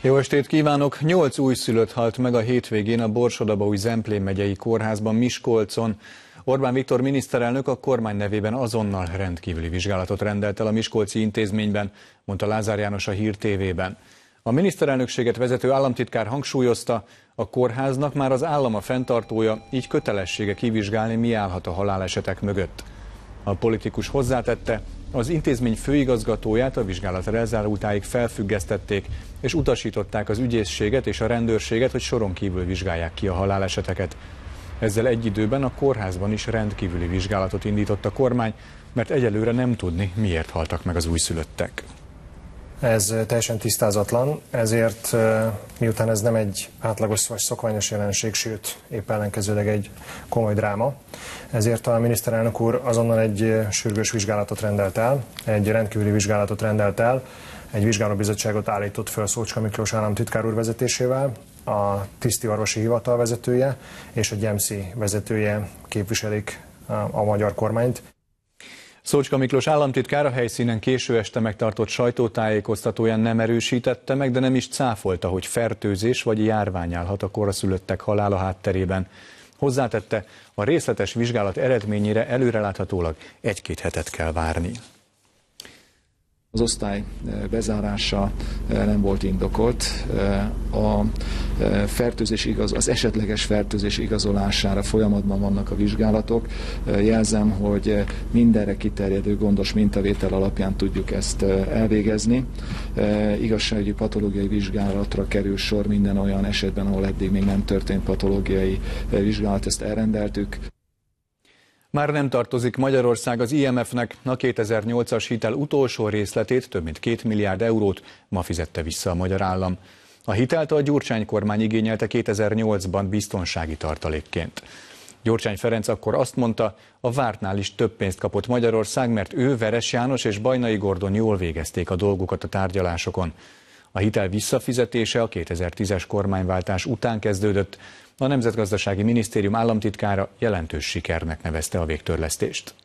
Jó estét kívánok! 8 újszülött halt meg a hétvégén a Borsod-Abaúj-Zemplén megyei kórházban Miskolcon. Orbán Viktor miniszterelnök a kormány nevében azonnal rendkívüli vizsgálatot rendelt el a miskolci intézményben, mondta Lázár János a Hír TV-ben. A miniszterelnökséget vezető államtitkár hangsúlyozta, a kórháznak már az állam a fenntartója, így kötelessége kivizsgálni, mi állhat a halálesetek mögött. A politikus hozzátette, az intézmény főigazgatóját a vizsgálat lezárultáig felfüggesztették, és utasították az ügyészséget és a rendőrséget, hogy soron kívül vizsgálják ki a haláleseteket. Ezzel egy időben a kórházban is rendkívüli vizsgálatot indított a kormány, mert egyelőre nem tudni, miért haltak meg az újszülöttek. Ez teljesen tisztázatlan, ezért miután ez nem egy átlagos vagy szokványos jelenség, sőt épp ellenkezőleg egy komoly dráma, ezért a miniszterelnök úr azonnal egy sürgős vizsgálatot rendelt el, egy rendkívüli vizsgálatot rendelt el, egy vizsgálóbizottságot állított föl Szócska Miklós államtitkár úr vezetésével, a Tisztiorvosi Hivatal vezetője és a GEMSZI vezetője képviselik a magyar kormányt. Szócska Miklós államtitkár a helyszínen késő este megtartott sajtótájékoztatóján nem erősítette meg, de nem is cáfolta, hogy fertőzés vagy járvány állhat a koraszülöttek halála hátterében. Hozzátette, a részletes vizsgálat eredményére előreláthatólag 1-2 hetet kell várni. Az osztály bezárása nem volt indokolt. A fertőzés az esetleges fertőzés igazolására folyamatban vannak a vizsgálatok. Jelzem, hogy mindenre kiterjedő gondos mintavétel alapján tudjuk ezt elvégezni. Igazságügyi patológiai vizsgálatra kerül sor minden olyan esetben, ahol eddig még nem történt patológiai vizsgálat, ezt elrendeltük. Már nem tartozik Magyarország az IMF-nek, a 2008-as hitel utolsó részletét, több mint 2 milliárd eurót ma fizette vissza a magyar állam. A hitelt a Gyurcsány kormány igényelte 2008-ban biztonsági tartalékként. Gyurcsány Ferenc akkor azt mondta, a vártnál is több pénzt kapott Magyarország, mert ő, Veres János és Bajnai Gordon jól végezték a dolgukat a tárgyalásokon. A hitel visszafizetése a 2010-es kormányváltás után kezdődött. A Nemzetgazdasági Minisztérium államtitkára jelentős sikernek nevezte a végtörlesztést.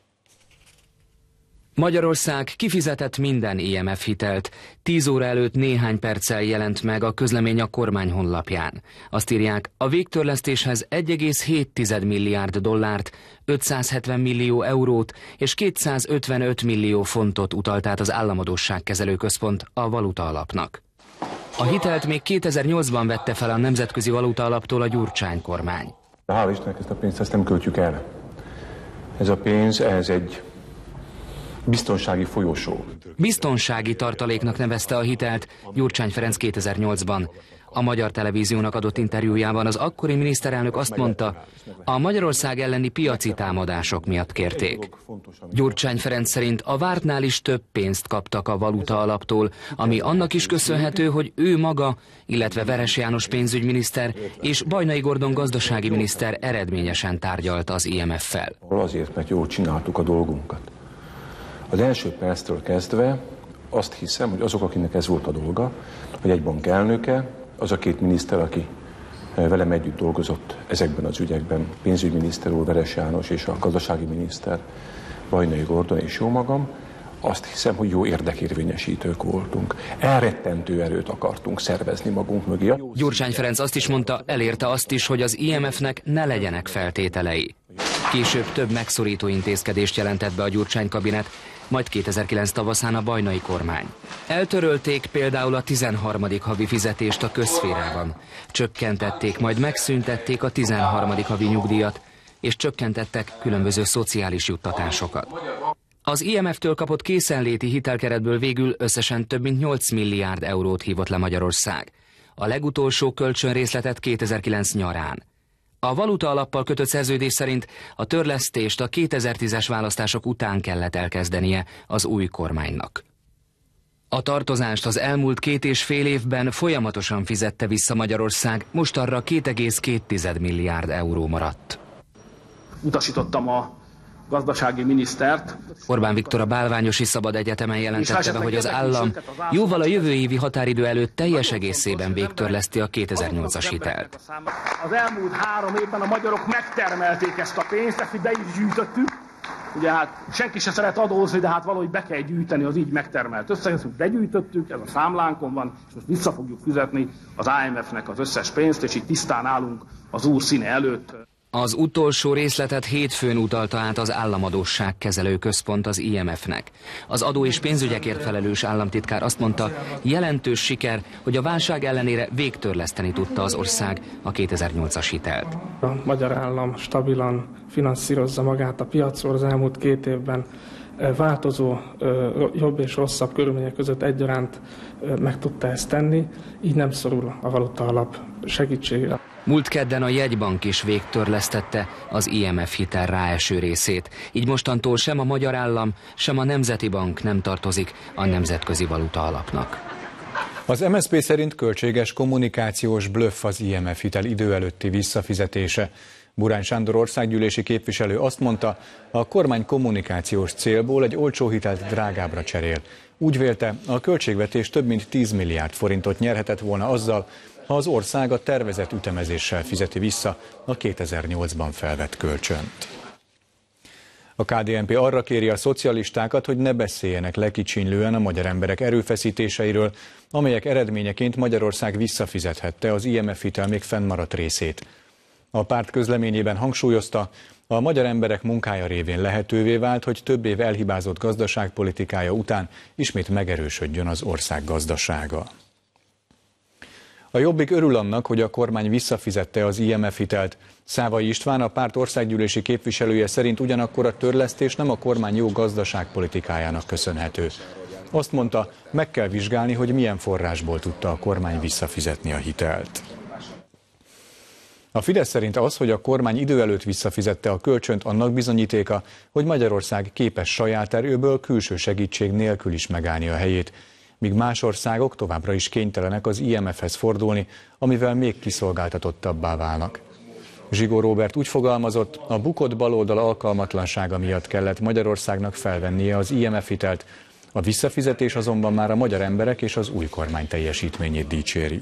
Magyarország kifizetett minden IMF hitelt. 10 óra előtt néhány perccel jelent meg a közlemény a kormány honlapján. Azt írják, a végtörlesztéshez 1,7 milliárd dollárt, 570 millió eurót és 255 millió fontot utalt át az Államadósságkezelő Központ a Valuta Alapnak. A hitelt még 2008-ban vette fel a Nemzetközi Valuta Alaptól a Gyurcsány kormány. Hál' Istennek ezt a pénzt nem költjük el. Ez a pénz, ez egy biztonsági folyosó. Biztonsági tartaléknak nevezte a hitelt Gyurcsány Ferenc 2008-ban. A Magyar Televíziónak adott interjújában az akkori miniszterelnök azt mondta, a Magyarország elleni piaci támadások miatt kérték. Gyurcsány Ferenc szerint a vártnál is több pénzt kaptak a Valuta Alaptól, ami annak is köszönhető, hogy ő maga, illetve Veres János pénzügyminiszter és Bajnai Gordon gazdasági miniszter eredményesen tárgyalt az IMF-fel. Azért, mert jól csináltuk a dolgunkat. Az első perctől kezdve azt hiszem, hogy azok, akinek ez volt a dolga, hogy egy bank elnöke, az a 2 miniszter, aki velem együtt dolgozott ezekben az ügyekben, pénzügyminiszter úr Veres János és a gazdasági miniszter Bajnai Gordon és jó magam, azt hiszem, hogy jó érdekérvényesítők voltunk. Elrettentő erőt akartunk szervezni magunk mögé. Gyurcsány Ferenc azt is mondta, elérte azt is, hogy az IMF-nek ne legyenek feltételei. Később több megszorító intézkedést jelentett be a Gyurcsány kabinet, majd 2009 tavaszán a Bajnai kormány. Eltörölték például a 13. havi fizetést a közszférában. Csökkentették, majd megszüntették a 13. havi nyugdíjat, és csökkentettek különböző szociális juttatásokat. Az IMF-től kapott készenléti hitelkeretből végül összesen több mint 8 milliárd eurót hívott le Magyarország. A legutolsó kölcsönrészletet 2009 nyarán. A Valuta Alappal kötött szerződés szerint a törlesztést a 2010-es választások után kellett elkezdenie az új kormánynak. A tartozást az elmúlt 2,5 évben folyamatosan fizette vissza Magyarország, most arra 2,2 milliárd euró maradt. Utasítottam a gazdasági minisztert. Orbán Viktor a Bálványosi Szabad Egyetemen jelentette be, hogy az állam jóval a jövő évi határidő előtt teljes egészében végtörleszti a 2008-as hitelt. Az elmúlt 3 évben a magyarok megtermelték ezt a pénzt, ezt ide is gyűjtöttük, Ugye hát senki se szeret adózni, de hát valahogy be kell gyűjteni az így megtermelt összeget, begyűjtöttük, ez a számlánkon van, és most vissza fogjuk fizetni az IMF-nek az összes pénzt, és így tisztán állunk az Úr színe előtt. Az utolsó részletet hétfőn utalta át az Államadósságkezelő Központ az IMF-nek. Az adó és pénzügyekért felelős államtitkár azt mondta, jelentős siker, hogy a válság ellenére végtörleszteni tudta az ország a 2008-as hitelt. A magyar állam stabilan finanszírozza magát a piacról az elmúlt 2 évben. Változó, jobb és rosszabb körülmények között egyaránt meg tudta ezt tenni, így nem szorul a valutaalap segítségére. Múlt kedden a jegybank is végtörlesztette az IMF hitel ráeső részét, így mostantól sem a magyar állam, sem a Nemzeti Bank nem tartozik a Nemzetközi Valutaalapnak. Az MSZP szerint költséges kommunikációs blöff az IMF hitel idő előtti visszafizetése. Burány Sándor országgyűlési képviselő azt mondta, a kormány kommunikációs célból egy olcsó hitelt drágábbra cserél. Úgy vélte, a költségvetés több mint 10 milliárd forintot nyerhetett volna azzal, ha az ország a tervezett ütemezéssel fizeti vissza a 2008-ban felvett kölcsönt. A KDNP arra kéri a szocialistákat, hogy ne beszéljenek lekicsinylően a magyar emberek erőfeszítéseiről, amelyek eredményeként Magyarország visszafizethette az IMF hitel még fennmaradt részét. A párt közleményében hangsúlyozta, a magyar emberek munkája révén lehetővé vált, hogy több év elhibázott gazdaságpolitikája után ismét megerősödjön az ország gazdasága. A Jobbik örül annak, hogy a kormány visszafizette az IMF hitelt. Szávai István, a párt országgyűlési képviselője szerint ugyanakkor a törlesztés nem a kormány jó gazdaságpolitikájának köszönhető. Azt mondta, meg kell vizsgálni, hogy milyen forrásból tudta a kormány visszafizetni a hitelt. A Fidesz szerint az, hogy a kormány idő előtt visszafizette a kölcsönt, annak bizonyítéka, hogy Magyarország képes saját erőből külső segítség nélkül is megállni a helyét, míg más országok továbbra is kénytelenek az IMF-hez fordulni, amivel még kiszolgáltatottabbá válnak. Zsigó Róbert úgy fogalmazott, a bukott baloldal alkalmatlansága miatt kellett Magyarországnak felvennie az IMF hitelt, a visszafizetés azonban már a magyar emberek és az új kormány teljesítményét dicséri.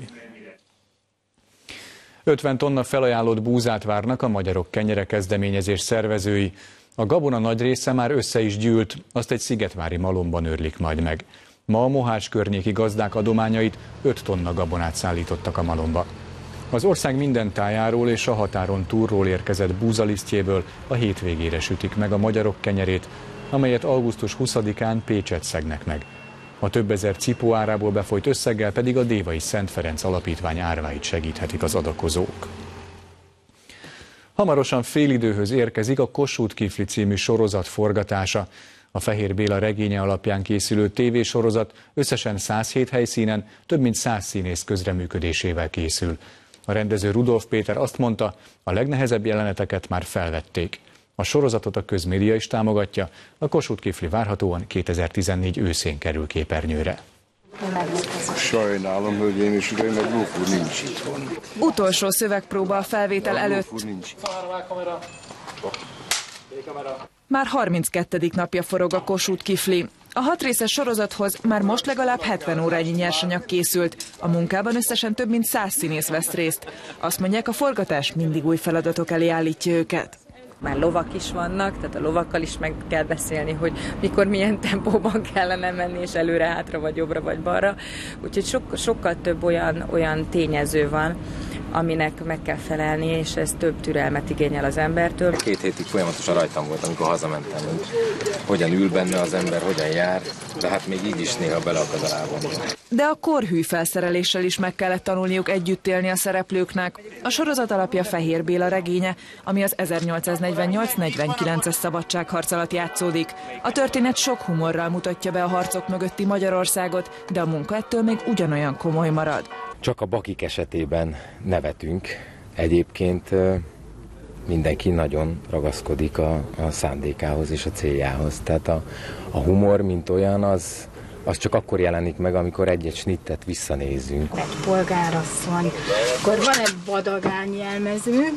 50 tonna felajánlott búzát várnak a Magyarok Kenyere kezdeményezés szervezői. A gabona nagy része már össze is gyűlt, azt egy szigetvári malomban őrlik majd meg. Ma a Mohács környéki gazdák adományait 5 tonna gabonát szállítottak a malomba. Az ország minden tájáról és a határon túlról érkezett búzalisztjéből a hétvégére sütik meg a Magyarok Kenyerét, amelyet augusztus 20-án Pécset szegnek meg. A több ezer cipó árából befolyt összeggel pedig a Dévai Szent Ferenc Alapítvány árváit segíthetik az adakozók. Hamarosan félidőhöz érkezik a Kossuth Kifli című sorozat forgatása. A Fehér Béla regénye alapján készülő tévésorozat összesen 107 helyszínen több mint 100 színész közreműködésével készül. A rendező Rudolf Péter azt mondta, a legnehezebb jeleneteket már felvették. A sorozatot a közmédia is támogatja, a Kossuth Kifli várhatóan 2014 őszén kerül képernyőre. Sajnálom, hölgyeim és uraim, mert Gróf úr nincs itthon. Utolsó szövegpróba a felvétel előtt. Már 32. napja forog a Kossuth Kifli. A 6 részes sorozathoz már most legalább 70 órányi nyersanyag készült. A munkában összesen több mint 100 színész vesz részt. Azt mondják, a forgatás mindig új feladatok elé állítja őket. Már lovak is vannak, tehát a lovakkal is meg kell beszélni, hogy mikor milyen tempóban kellene menni, és előre-hátra, vagy jobbra, vagy balra. Úgyhogy sokkal több olyan tényező van, aminek meg kell felelni, és ez több türelmet igényel az embertől. 2 hétig folyamatosan rajtam volt, amikor hazamentem, hogy hogyan ül benne az ember, hogyan jár, de hát még így is néha beleakad a lábam. De a korhű felszereléssel is meg kellett tanulniuk együtt élni a szereplőknek. A sorozat alapja Fehér Béla regénye, ami az 1848-49-es szabadságharc alatt játszódik. A történet sok humorral mutatja be a harcok mögötti Magyarországot, de a munka ettől még ugyanolyan komoly marad. Csak a bakik esetében nevetünk. Egyébként mindenki nagyon ragaszkodik a szándékához és a céljához. Tehát a humor, mint olyan, az csak akkor jelenik meg, amikor egy-egy snittet visszanézünk. Egy polgárasszony, akkor van egy vadagányjelmezünk. A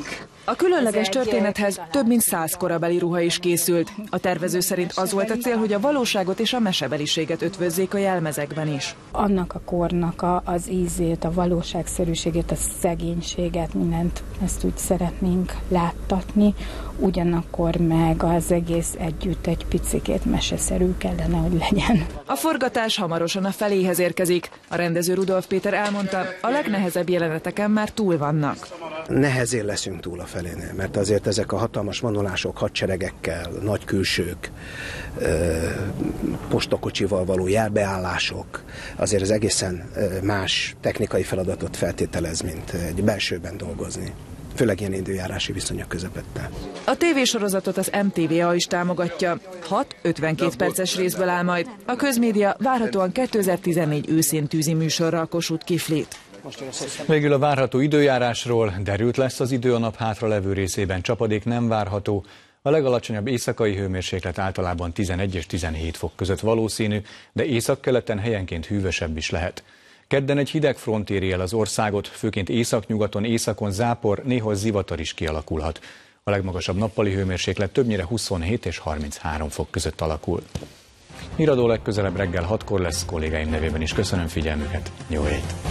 A különleges történethez több mint 100 korabeli ruha is készült. A tervező szerint az volt a cél, hogy a valóságot és a mesebeliséget ötvözzék a jelmezekben is. Annak a kornak az ízét, a valóságszerűségét, a szegénységet, mindent ezt úgy szeretnénk láttatni, ugyanakkor meg az egész együtt egy picikét meseszerű kellene, hogy legyen. A forgatás hamarosan a feléhez érkezik. A rendező Rudolf Péter elmondta, a legnehezebb jeleneteken már túl vannak. Nehezén leszünk túl a felénél, mert azért ezek a hatalmas vonulások hadseregekkel, nagy külsők, postakocsival való jelbeállások, azért ez egészen más technikai feladatot feltételez, mint egy belsőben dolgozni. Főleg ilyen időjárási viszonyok közepette. A tévésorozatot az MTVA is támogatja. 6 52 perces részből áll majd. A közmédia várhatóan 2014 őszén tűzi műsorral Kossuth Kiflit. Végül a várható időjárásról: derült lesz az idő a nap hátralevő részében, csapadék nem várható. A legalacsonyabb éjszakai hőmérséklet általában 11 és 17 fok között valószínű, de északkeleten helyenként hűvösebb is lehet. Kedden egy hideg front éri el az országot, főként északnyugaton, északon zápor, néha zivatar is kialakulhat. A legmagasabb nappali hőmérséklet többnyire 27 és 33 fok között alakul. Híradó legközelebb reggel 6-kor lesz, kollégáim nevében is köszönöm figyelmüket, jó hét!